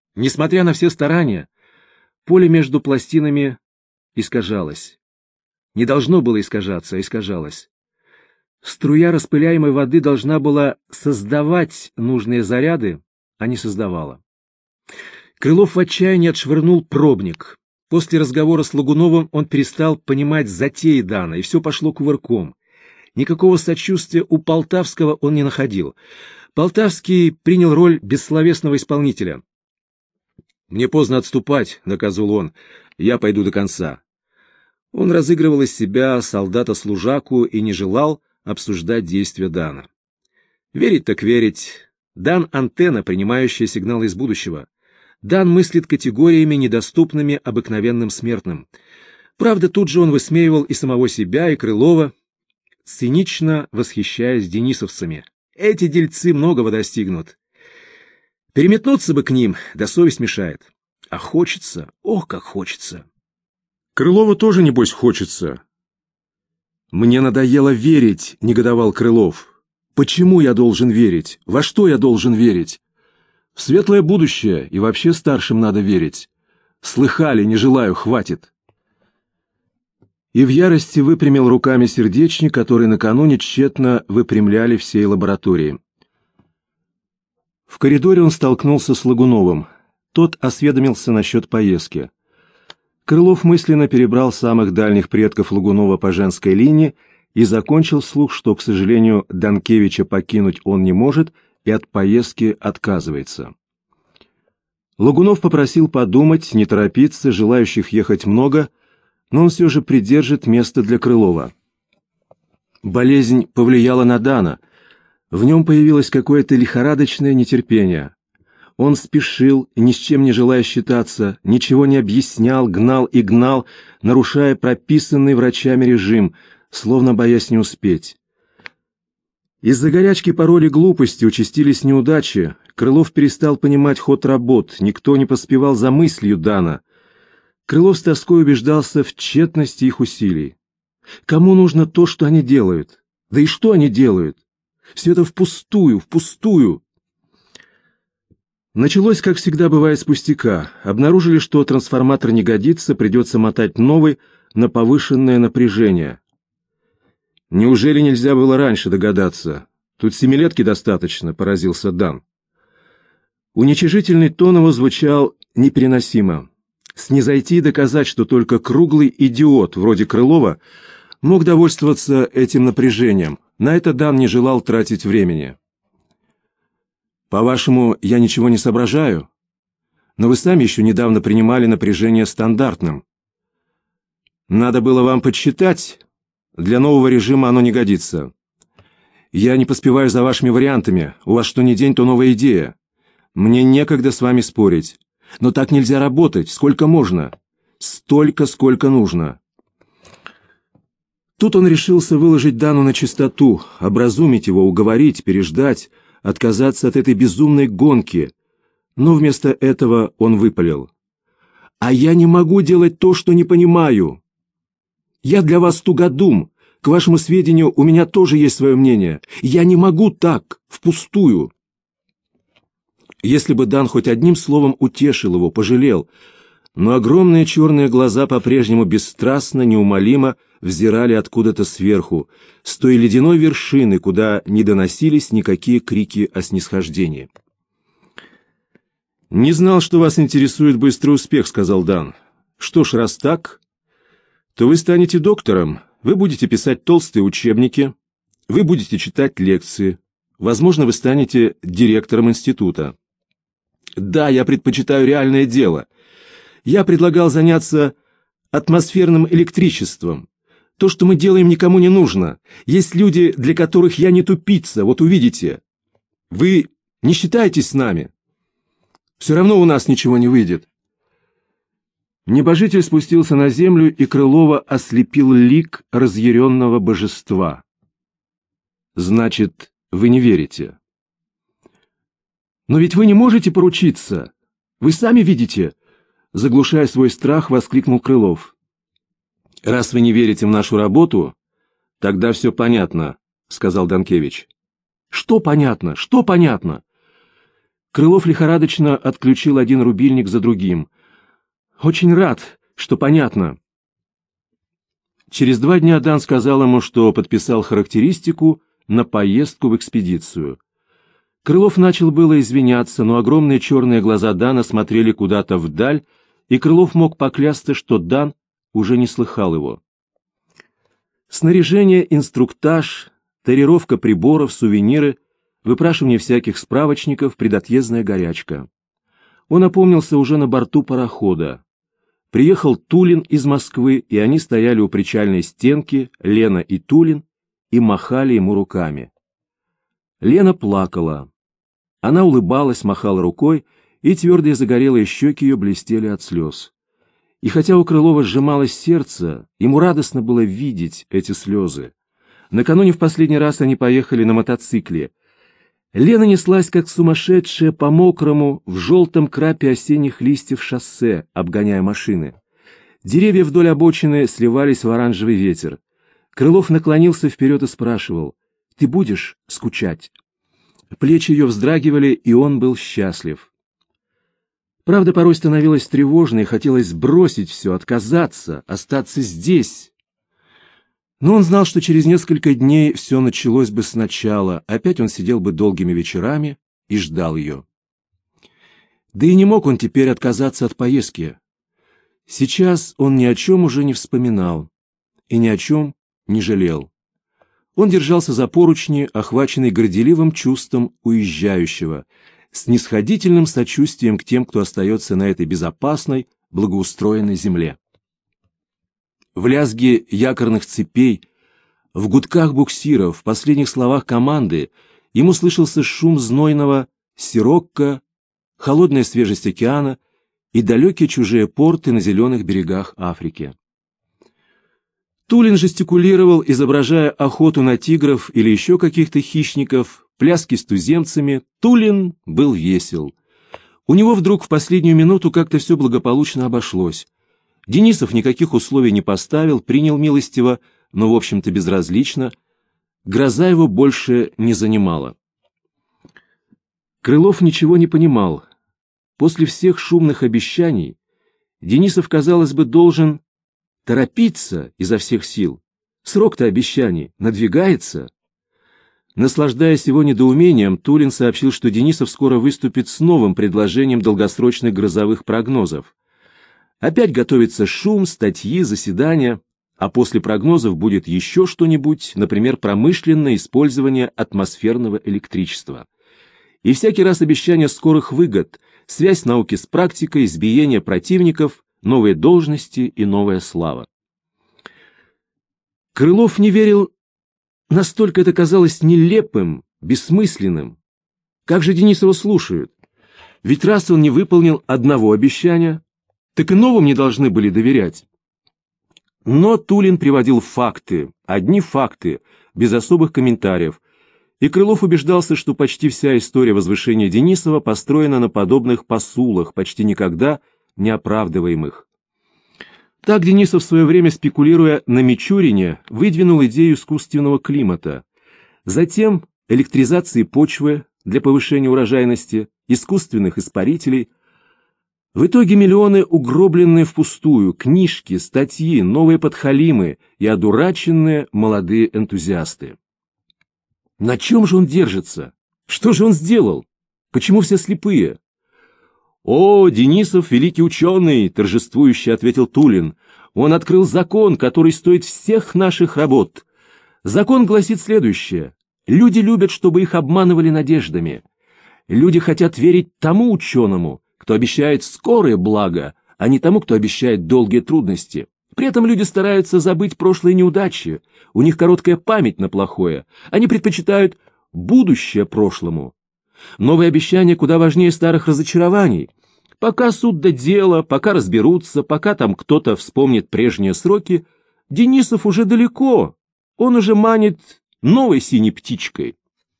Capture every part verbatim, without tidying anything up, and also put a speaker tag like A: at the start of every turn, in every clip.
A: Несмотря на все старания, поле между пластинами искажалось. Не должно было искажаться, а искажалось. Струя распыляемой воды должна была создавать нужные заряды, а не создавала. Крылов в отчаянии отшвырнул пробник. После разговора с Лагуновым он перестал понимать затеи Дана, и все пошло кувырком. Никакого сочувствия у Полтавского он не находил. Полтавский принял роль бессловесного исполнителя. «Мне поздно отступать», — наказывал он, — «я пойду до конца». Он разыгрывал из себя солдата-служаку и не желал обсуждать действия Дана. Верить так верить. Дан — антенна, принимающая сигналы из будущего. Дан мыслит категориями, недоступными обыкновенным смертным. Правда, тут же он высмеивал и самого себя, и Крылова, цинично восхищаясь денисовцами. Эти дельцы многого достигнут. Переметнуться бы к ним, да совесть мешает. А хочется, ох, как хочется. Крылову тоже, небось, хочется. «Мне надоело верить», — негодовал Крылов. «Почему я должен верить? Во что я должен верить? В светлое будущее, и вообще старшим надо верить. Слыхали, не желаю, хватит». И в ярости выпрямил руками сердечник, который накануне тщетно выпрямляли всей лаборатории. В коридоре он столкнулся с Лагуновым. Тот осведомился насчет поездки. Крылов мысленно перебрал самых дальних предков Лагунова по женской линии и закончил вслух, что, к сожалению, Данкевича покинуть он не может и от поездки отказывается. Лагунов попросил подумать, не торопиться, желающих ехать много, но он все же придержит место для Крылова. Болезнь повлияла на Дана. В нем появилось какое-то лихорадочное нетерпение. Он спешил, ни с чем не желая считаться, ничего не объяснял, гнал и гнал, нарушая прописанный врачами режим, словно боясь не успеть. Из-за горячки пароли глупости участились неудачи. Крылов перестал понимать ход работ, никто не поспевал за мыслью Дана. Крылов с тоской убеждался в тщетности их усилий. Кому нужно то, что они делают? Да и что они делают? Все это впустую, впустую. Началось, как всегда бывает, с пустяка. Обнаружили, что трансформатор не годится, придется мотать новый на повышенное напряжение. Неужели нельзя было раньше догадаться? Тут семилетки достаточно, поразился Дан. Уничижительный тон его звучал непереносимо. Снизойти и доказать, что только круглый идиот, вроде Крылова, мог довольствоваться этим напряжением. На это Дан не желал тратить времени. «По-вашему, я ничего не соображаю? Но вы сами еще недавно принимали напряжение стандартным. Надо было вам подсчитать. Для нового режима оно не годится. Я не поспеваю за вашими вариантами. У вас что ни день, то новая идея. Мне некогда с вами спорить. Но так нельзя работать. Сколько можно? Столько, сколько нужно». Тут он решился выложить Дану на чистоту, образумить его, уговорить, переждать, отказаться от этой безумной гонки. Но вместо этого он выпалил: «А я не могу делать то, что не понимаю. Я для вас тугодум. К вашему сведению, у меня тоже есть свое мнение. Я не могу так, впустую». Если бы Дан хоть одним словом утешил его, пожалел, но огромные черные глаза по-прежнему бесстрастно, неумолимо взирали откуда-то сверху, с той ледяной вершины, куда не доносились никакие крики о снисхождении. «Не знал, что вас интересует быстрый успех», — сказал Дан. «Что ж, раз так, то вы станете доктором, вы будете писать толстые учебники, вы будете читать лекции, возможно, вы станете директором института. Да, я предпочитаю реальное дело. Я предлагал заняться атмосферным электричеством. То, что мы делаем, никому не нужно. Есть люди, для которых я не тупица, вот увидите. Вы не считаетесь с нами? Все равно у нас ничего не выйдет». Небожитель спустился на землю, и Крылова ослепил лик разъяренного божества. «Значит, вы не верите?» «Но ведь вы не можете поручиться. Вы сами видите», — заглушая свой страх, воскликнул Крылов. «Раз вы не верите в нашу работу, тогда все понятно», — сказал Данкевич. «Что понятно? Что понятно?» Крылов лихорадочно отключил один рубильник за другим. «Очень рад, что понятно». Через два дня Дан сказал ему, что подписал характеристику на поездку в экспедицию. Крылов начал было извиняться, но огромные черные глаза Дана смотрели куда-то вдаль, и Крылов мог поклясться, что Дан уже не слыхал его. Снаряжение, инструктаж, тарировка приборов, сувениры, выпрашивание всяких справочников, предотъездная горячка. Он опомнился уже на борту парохода. Приехал Тулин из Москвы, и они стояли у причальной стенки, Лена и Тулин, и махали ему руками. Лена плакала. Она улыбалась, махала рукой, и твердые загорелые щеки ее блестели от слез. И хотя у Крылова сжималось сердце, ему радостно было видеть эти слезы. Накануне в последний раз они поехали на мотоцикле. Лена неслась, как сумасшедшая, по мокрому, в желтом крапе осенних листьев шоссе, обгоняя машины. Деревья вдоль обочины сливались в оранжевый ветер. Крылов наклонился вперед и спрашивал: «Ты будешь скучать?» Плечи ее вздрагивали, и он был счастлив. Правда, порой становилось тревожно, и хотелось бросить все, отказаться, остаться здесь. Но он знал, что через несколько дней все началось бы сначала, опять он сидел бы долгими вечерами и ждал ее. Да и не мог он теперь отказаться от поездки. Сейчас он ни о чем уже не вспоминал и ни о чем не жалел. Он держался за поручни, охваченный горделивым чувством уезжающего, с снисходительным сочувствием к тем, кто остается на этой безопасной, благоустроенной земле. В лязге якорных цепей, в гудках буксиров, в последних словах команды ему слышался шум знойного сирокко, холодная свежесть океана и далекие чужие порты на зеленых берегах Африки. Тулин жестикулировал, изображая охоту на тигров или еще каких-то хищников, пляски с туземцами. Тулин был весел. У него вдруг в последнюю минуту как-то все благополучно обошлось. Денисов никаких условий не поставил, принял милостиво, но, в общем-то, безразлично. Гроза его больше не занимала. Крылов ничего не понимал. После всех шумных обещаний Денисов, казалось бы, должен торопиться изо всех сил. Срок-то обещаний надвигается. Наслаждаясь его недоумением, Тулин сообщил, что Денисов скоро выступит с новым предложением долгосрочных грозовых прогнозов. Опять готовится шум, статьи, заседания, а после прогнозов будет еще что-нибудь, например, промышленное использование атмосферного электричества. И всякий раз обещание скорых выгод, связь науки с практикой, избиение противников, новые должности и новая слава. Крылов не верил, настолько это казалось нелепым, бессмысленным. Как же Денисова слушают? Ведь раз он не выполнил одного обещания, так и новым не должны были доверять. Но Тулин приводил факты, одни факты, без особых комментариев, и Крылов убеждался, что почти вся история возвышения Денисова построена на подобных посулах, почти никогда не оправдываемых. Так Денисов в свое время, спекулируя на Мичурине, выдвинул идею искусственного климата, затем электризации почвы для повышения урожайности, искусственных испарителей. В итоге миллионы, угробленные впустую, книжки, статьи, новые подхалимы и одураченные молодые энтузиасты. На чем же он держится? Что же он сделал? Почему все слепые? «О, Денисов, великий ученый!» — торжествующе ответил Тулин. «Он открыл закон, который стоит всех наших работ. Закон гласит следующее. Люди любят, чтобы их обманывали надеждами. Люди хотят верить тому ученому, кто обещает скорое благо, а не тому, кто обещает долгие трудности. При этом люди стараются забыть прошлые неудачи, у них короткая память на плохое, они предпочитают будущее прошлому. Новые обещания куда важнее старых разочарований. Пока суд до дела, пока разберутся, пока там кто-то вспомнит прежние сроки, Денисов уже далеко, он уже манит новой синей птичкой».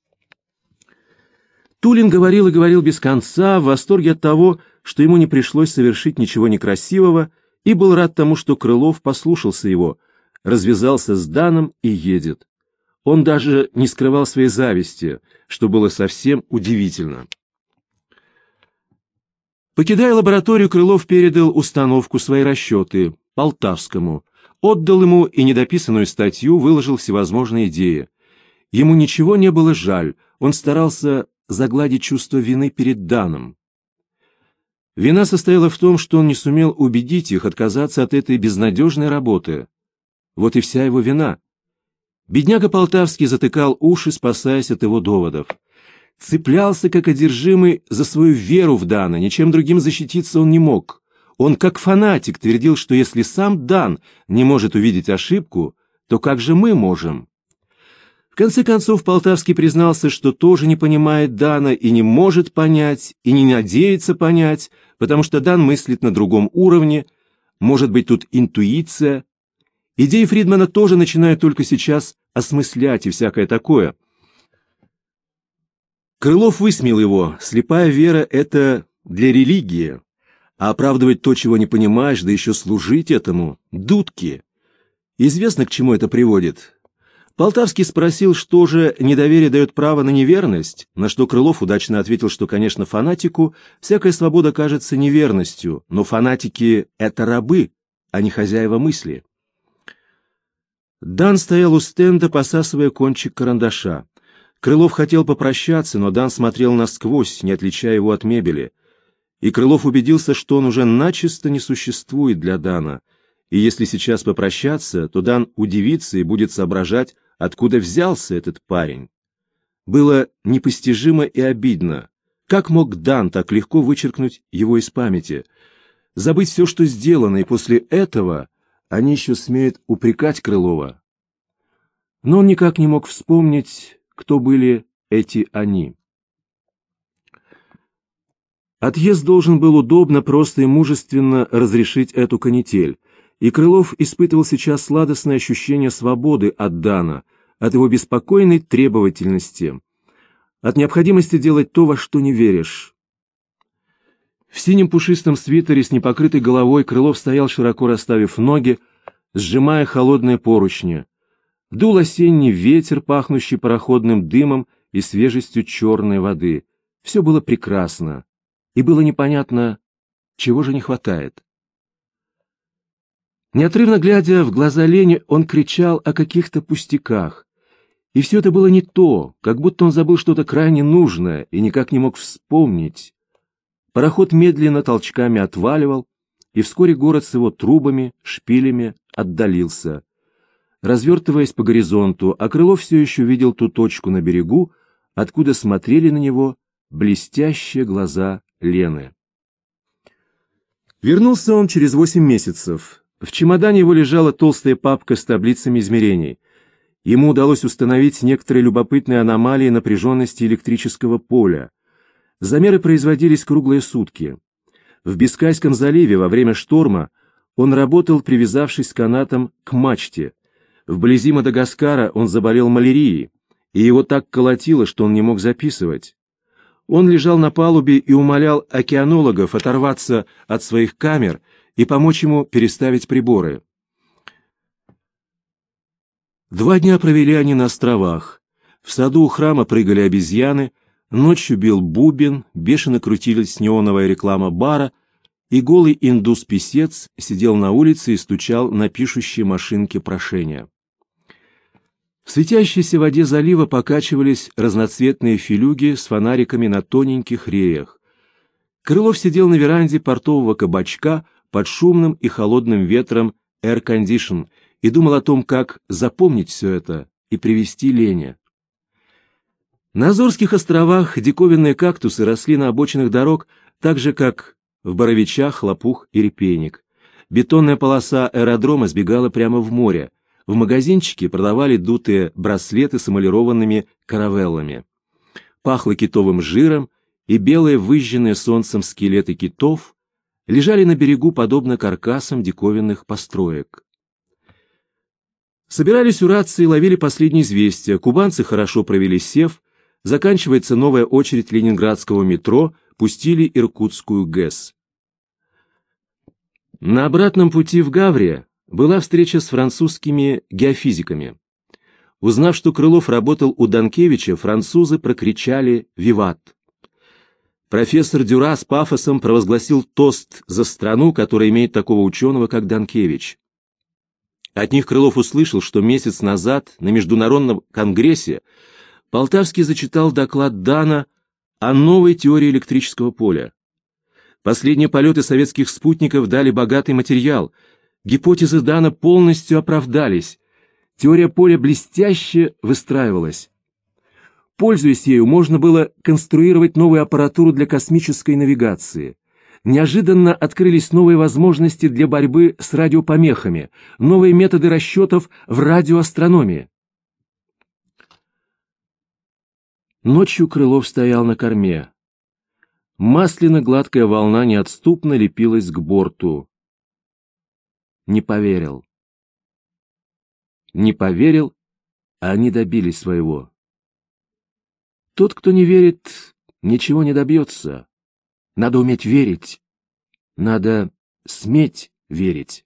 A: Тулин говорил и говорил без конца, в восторге от того, что ему не пришлось совершить ничего некрасивого, и был рад тому, что Крылов послушался его, развязался с Даном и едет. Он даже не скрывал своей зависти, что было совсем удивительно. Покидая лабораторию, Крылов передал установку, свои расчеты Полтавскому, отдал ему и недописанную статью, выложил всевозможные идеи. Ему ничего не было жаль, он старался загладить чувство вины перед Даном. Вина состояла в том, что он не сумел убедить их отказаться от этой безнадежной работы. Вот и вся его вина. Бедняга Полтавский затыкал уши, спасаясь от его доводов. Цеплялся, как одержимый, за свою веру в Дана, ничем другим защититься он не мог. Он, как фанатик, твердил, что если сам Дан не может увидеть ошибку, то как же мы можем? В конце концов, Полтавский признался, что тоже не понимает Дана и не может понять, и не надеется понять, потому что Дан мыслит на другом уровне, может быть, тут интуиция. Идеи Фридмана тоже начинают только сейчас осмыслять и всякое такое. Крылов высмеял его: слепая вера — это для религии, а оправдывать то, чего не понимаешь, да еще служить этому — дудки. Известно, к чему это приводит. Полтавский спросил, что же недоверие дает право на неверность, на что Крылов удачно ответил, что, конечно, фанатику всякая свобода кажется неверностью, но фанатики — это рабы, а не хозяева мысли. Дан стоял у стенда, посасывая кончик карандаша. Крылов хотел попрощаться, но Дан смотрел насквозь, не отличая его от мебели. И Крылов убедился, что он уже начисто не существует для Дана, и если сейчас попрощаться, то Дан удивится и будет соображать, откуда взялся этот парень. Было непостижимо и обидно. Как мог Дан так легко вычеркнуть его из памяти, забыть все, что сделано, и после этого они еще смеют упрекать Крылова? Но он никак не мог вспомнить, кто были эти они. Отъезд должен был удобно, просто и мужественно разрешить эту канитель, и Крылов испытывал сейчас сладостное ощущение свободы от Дана, от его беспокойной требовательности, от необходимости делать то, во что не веришь. В синем пушистом свитере с непокрытой головой Крылов стоял, широко расставив ноги, сжимая холодные поручни. Дул осенний ветер, пахнущий пароходным дымом и свежестью черной воды. Все было прекрасно, и было непонятно, чего же не хватает. Неотрывно глядя в глаза Лене, он кричал о каких-то пустяках. И все это было не то, как будто он забыл что-то крайне нужное и никак не мог вспомнить. Пароход медленно толчками отваливал, и вскоре город с его трубами, шпилями отдалился, развертываясь по горизонту, а Крылов все еще видел ту точку на берегу, откуда смотрели на него блестящие глаза Лены. Вернулся он через восемь месяцев. В чемодане его лежала толстая папка с таблицами измерений. Ему удалось установить некоторые любопытные аномалии напряженности электрического поля. Замеры производились круглые сутки. В Бискайском заливе во время шторма он работал, привязавшись канатом к мачте. Вблизи Мадагаскара он заболел малярией, и его так колотило, что он не мог записывать. Он лежал на палубе и умолял океанологов оторваться от своих камер и помочь ему переставить приборы. Два дня провели они на островах. В саду у храма прыгали обезьяны, ночью бил бубен, бешено крутилась неоновая реклама бара, и голый индус-писец сидел на улице и стучал на пишущей машинке прошения. В светящейся воде залива покачивались разноцветные филюги с фонариками на тоненьких реях. Крылов сидел на веранде портового кабачка под шумным и холодным ветром air-condition и думал о том, как запомнить все это и привезти Лене. На Азорских островах диковинные кактусы росли на обочинах дорог, так же, как в Боровичах лопух и репейник. Бетонная полоса аэродрома сбегала прямо в море. В магазинчике продавали дутые браслеты с эмалированными каравеллами. Пахло китовым жиром, и белые выжженные солнцем скелеты китов лежали на берегу, подобно каркасам диковинных построек. Собирались у рации и ловили последние известия. Кубанцы хорошо провели сев, заканчивается новая очередь ленинградского метро, пустили Иркутскую ГЭС. На обратном пути в Гавре была встреча с французскими геофизиками. Узнав, что Крылов работал у Данкевича, французы прокричали «Виват!». Профессор Дюра с пафосом провозгласил тост за страну, которая имеет такого ученого, как Данкевич. От них Крылов услышал, что месяц назад на Международном конгрессе Полтавский зачитал доклад Дана о новой теории электрического поля. Последние полеты советских спутников дали богатый материал. Гипотезы Дана полностью оправдались. Теория поля блестяще выстраивалась. Пользуясь ею, можно было конструировать новую аппаратуру для космической навигации. Неожиданно открылись новые возможности для борьбы с радиопомехами, новые методы расчетов в радиоастрономии. Ночью Крылов стоял на корме. Масляно-гладкая волна неотступно лепилась к борту. Не поверил. Не поверил, а они добились своего. Тот, кто не верит, ничего не добьется. Надо уметь верить. Надо сметь верить.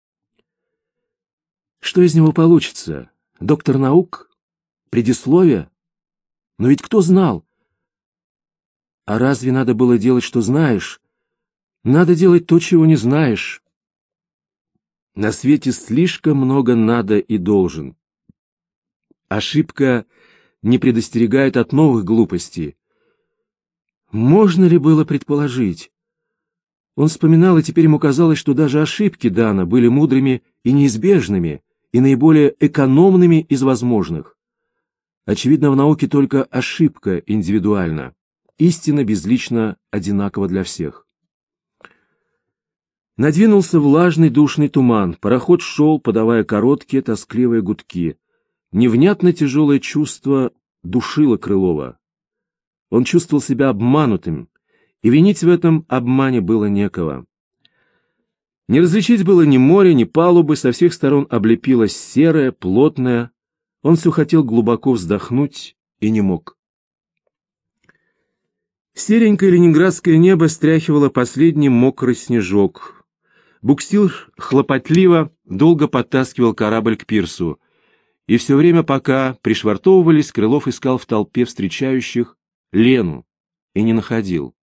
A: Что из него получится? Доктор наук? Предисловие? Но ведь кто знал? А разве надо было делать, что знаешь? Надо делать то, чего не знаешь. На свете слишком много надо и должен. Ошибка не предостерегает от новых глупостей. Можно ли было предположить? Он вспоминал, и теперь ему казалось, что даже ошибки Дана были мудрыми и неизбежными, и наиболее экономными из возможных. Очевидно, в науке только ошибка индивидуальна, истина безлично одинакова для всех. Надвинулся влажный душный туман, пароход шел, подавая короткие тоскливые гудки. Невнятно тяжелое чувство душило Крылова. Он чувствовал себя обманутым, и винить в этом обмане было некого. Не различить было ни моря, ни палубы, со всех сторон облепилось серое, плотное. Он все хотел глубоко вздохнуть и не мог. Серенькое ленинградское небо стряхивало последний мокрый снежок. Буксир хлопотливо долго подтаскивал корабль к пирсу, и все время, пока пришвартовывались, Крылов искал в толпе встречающих Лену и не находил.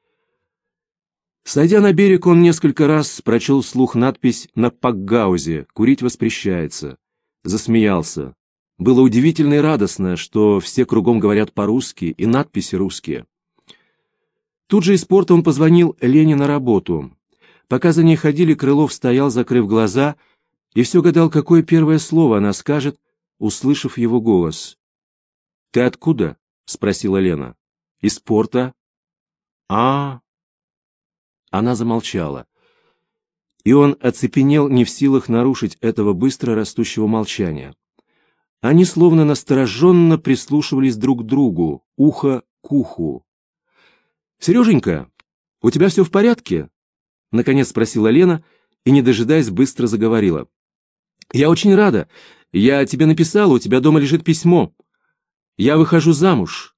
A: Сойдя на берег, он несколько раз прочел вслух надпись на пакгаузе «Курить воспрещается». Засмеялся. Было удивительно и радостно, что все кругом говорят по-русски и надписи русские. Тут же из порта он позвонил Лене на работу. Пока за ней ходили, Крылов стоял, закрыв глаза, и все гадал, какое первое слово она скажет, услышав его голос. «Ты откуда?» — спросила Лена. «Из порта». «А...» Она замолчала. И он оцепенел, не в силах нарушить этого быстро растущего молчания. Они словно настороженно прислушивались друг к другу, ухо к уху. «Сереженька, у тебя все в порядке?» — наконец спросила Лена и, не дожидаясь, быстро заговорила. «Я очень рада. Я тебе написала, у тебя дома лежит письмо. Я выхожу замуж».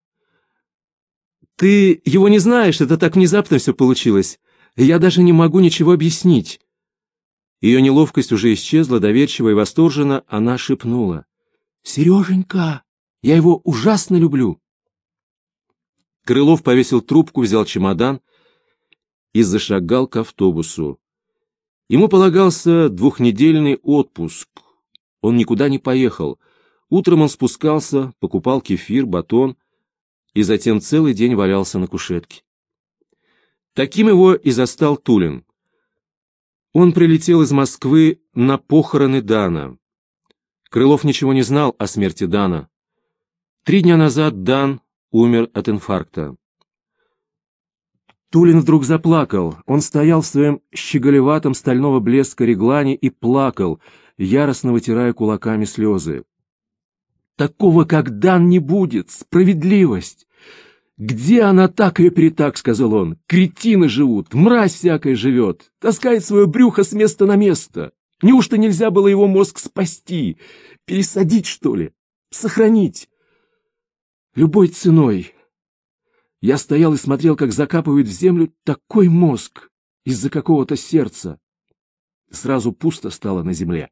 A: «Ты его не знаешь, это так внезапно все получилось. Я даже не могу ничего объяснить». Ее неловкость уже исчезла, доверчиво и восторженно она шепнула. «Сереженька, я его ужасно люблю». Крылов повесил трубку, взял чемодан и зашагал к автобусу. Ему полагался двухнедельный отпуск. Он никуда не поехал. Утром он спускался, покупал кефир, батон и затем целый день валялся на кушетке. Таким его и застал Тулин. Он прилетел из Москвы на похороны Дана. Крылов ничего не знал о смерти Дана. Три дня назад Дан умер от инфаркта. Тулин вдруг заплакал. Он стоял в своем щеголеватом стального блеска реглане и плакал, яростно вытирая кулаками слезы. «Такого, как Дан, не будет! Справедливость! Где она так и перетак?» — сказал он. «Кретины живут, мразь всякая живет, таскает свое брюхо с места на место. Неужто нельзя было его мозг спасти? Пересадить, что ли? Сохранить? Любой ценой». Я стоял и смотрел, как закапывают в землю такой мозг из-за какого-то сердца. Сразу пусто стало на земле.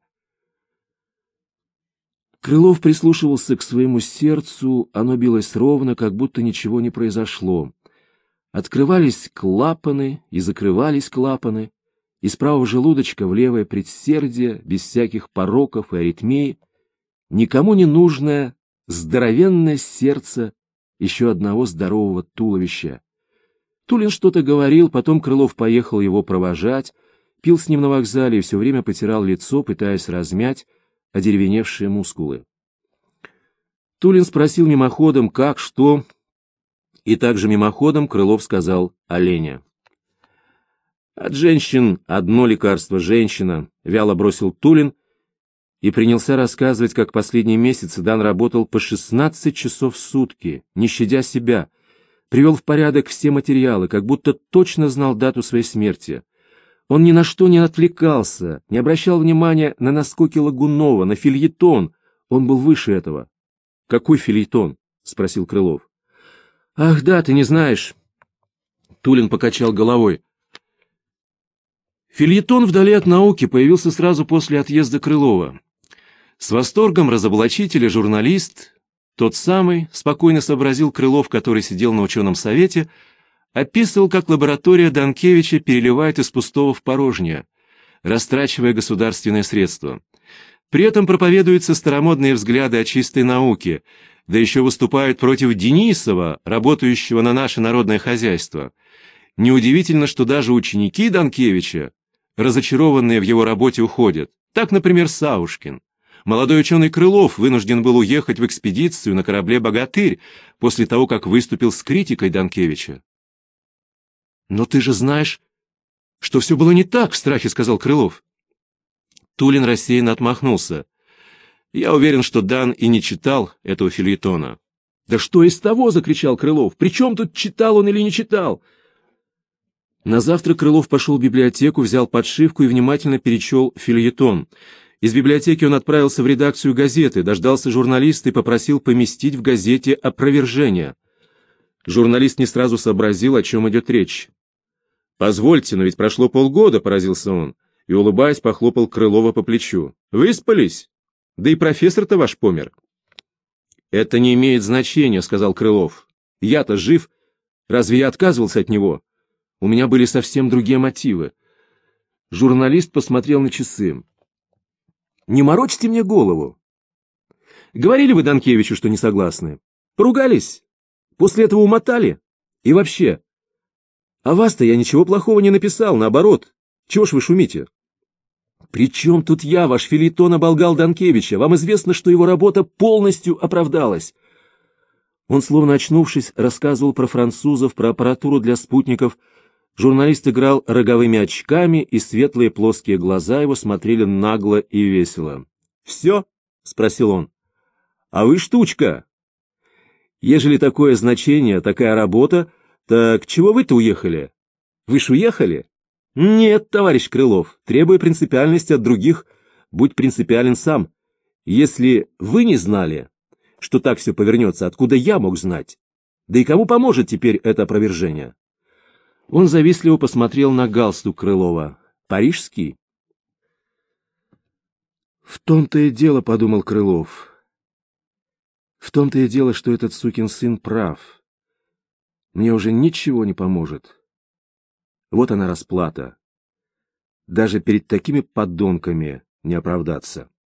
A: Крылов прислушивался к своему сердцу, оно билось ровно, как будто ничего не произошло. Открывались клапаны и закрывались клапаны, из правого желудочка в левое предсердие, без всяких пороков и аритмии, никому не нужное здоровенное сердце еще одного здорового туловища. Тулин что-то говорил, потом Крылов поехал его провожать, пил с ним на вокзале и все время потирал лицо, пытаясь размять одеревеневшие мускулы. Тулин спросил мимоходом, как, что, и также мимоходом Крылов сказал о Лене. «От женщин одно лекарство — женщина», — вяло бросил Тулин и принялся рассказывать, как последние месяцы Дан работал по шестнадцать часов в сутки, не щадя себя, привел в порядок все материалы, как будто точно знал дату своей смерти. Он ни на что не отвлекался, не обращал внимания на наскоки Лагунова, на фельетон. Он был выше этого. «Какой фельетон?» — спросил Крылов. «Ах, да, ты не знаешь». Тулин покачал головой. Фельетон «Вдали от науки» появился сразу после отъезда Крылова. С восторгом разоблачителя журналист, тот самый, спокойно сообразил Крылов, который сидел на ученом совете, описывал, как лаборатория Данкевича переливает из пустого в порожнее, растрачивая государственные средства. При этом проповедуются старомодные взгляды о чистой науке, да еще выступают против Денисова, работающего на наше народное хозяйство. Неудивительно, что даже ученики Данкевича, разочарованные в его работе, уходят. Так, например, Саушкин. Молодой ученый Крылов вынужден был уехать в экспедицию на корабле «Богатырь» после того, как выступил с критикой Данкевича. «Но ты же знаешь, что все было не так», — в страхе сказал Крылов. Тулин рассеянно отмахнулся. «Я уверен, что Дан и не читал этого фельетона». «Да что из того?» — закричал Крылов. «При чем тут читал он или не читал?» На завтра Крылов пошел в библиотеку, взял подшивку и внимательно перечел фельетон. Из библиотеки он отправился в редакцию газеты, дождался журналиста и попросил поместить в газете опровержение. Журналист не сразу сообразил, о чем идет речь. «Позвольте, но ведь прошло полгода», — поразился он, и, улыбаясь, похлопал Крылова по плечу. «Выспались? Да и профессор-то ваш помер». «Это не имеет значения», — сказал Крылов. «Я-то жив. Разве я отказывался от него? У меня были совсем другие мотивы». Журналист посмотрел на часы. «Не морочьте мне голову. Говорили вы Данкевичу, что не согласны? Поругались? После этого умотали? И вообще, о вас-то я ничего плохого не написал, наоборот. Чего ж вы шумите?» «При чем тут я, ваш фельетон оболгал Данкевича? Вам известно, что его работа полностью оправдалась». Он, словно очнувшись, рассказывал про французов, про аппаратуру для спутников. Журналист играл роговыми очками, и светлые плоские глаза его смотрели нагло и весело. «Все?» — спросил он. «А вы штучка. Ежели такое значение, такая работа, так чего вы-то уехали? Вы ж уехали?» «Нет, товарищ Крылов, требуя принципиальности от других, будь принципиален сам. Если вы не знали, что так все повернется, откуда я мог знать? Да и кому поможет теперь это опровержение?» Он завистливо посмотрел на галстук Крылова. «Парижский?» «В том-то и дело, — подумал Крылов, — в том-то и дело, что этот сукин сын прав. Мне уже ничего не поможет. Вот она расплата. Даже перед такими подонками не оправдаться».